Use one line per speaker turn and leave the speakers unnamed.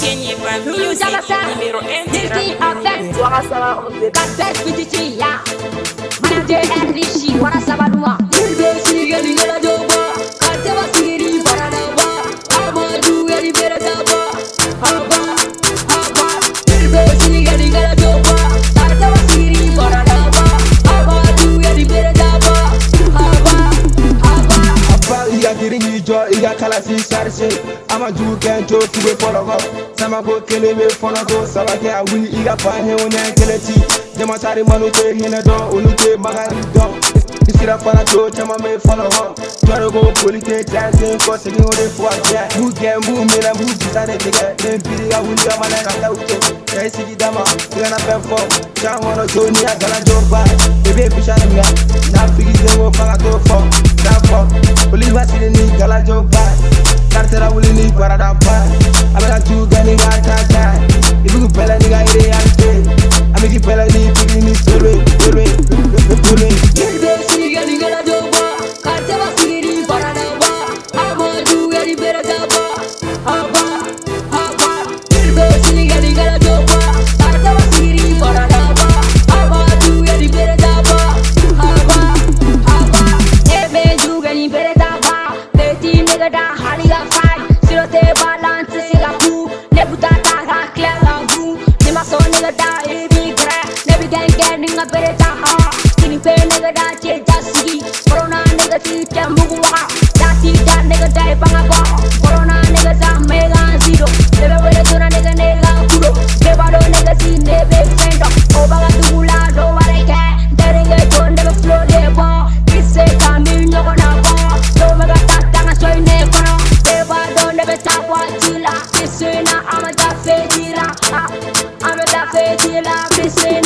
Kenye pa music numéro 1 du rap.
Kapes Bitichia Manaje Enrichi wana sabaduma Bilbe sigeli ngala joba Katewa sigiri baradaba Amadu yari beradaba Haba Bilbe sigeli ngala joba Katewa sigiri baradaba Amadu yari beradaba Haba
Abba iga giringi jo iga kalasi charge Amadu kento tube fologo Sama ko kele me fonogo Sabake awi iga pahe onya keleti Jama sari manu te hina do Unute magari do Isira fana to chama me fologo Twaro go polite dancing ko segi ode fwa ja Bu gembu mela bu bisane tege Nempiri ya wuli ya mana kata uto Kaya sigi dama iga na pefo Changono joni ya gala jorba Bebe bishane mga Na figi zengo fanga to fo Na fo Oliva siri ni gala jorba Kartera wuli ni parada pa Abela juga ni watata Ibu pela ni ga ire yante Amiki pela ni pigi ni sore
Bilbe sigeli ngala joba Katewa sigiri baradaba Amadu yari beradaba Haba Bilbe sigeli ngala joba Katewa sigiri baradaba Amadu yari beradaba Haba Ebe juga ni beradaba Beti negada haliga fight Sirote balance sigapu Nebuta taga clara vu Nimaso negada ebi gra Nebi gang ninga beretaha Kini pe negada cheja sigi Corona negati tembugu waka Dati da negada ipangago Corona negata mega zero Nebe wele tuna nega kuro Nebado negati nebe fendo Obaga dugula do wareke Derenge to nebe flow debo Kise kami nyoko na bo Do mega tatanga soy nekono Nebado nebe tapwa chila Kise na amata fetila Amata fetila Kise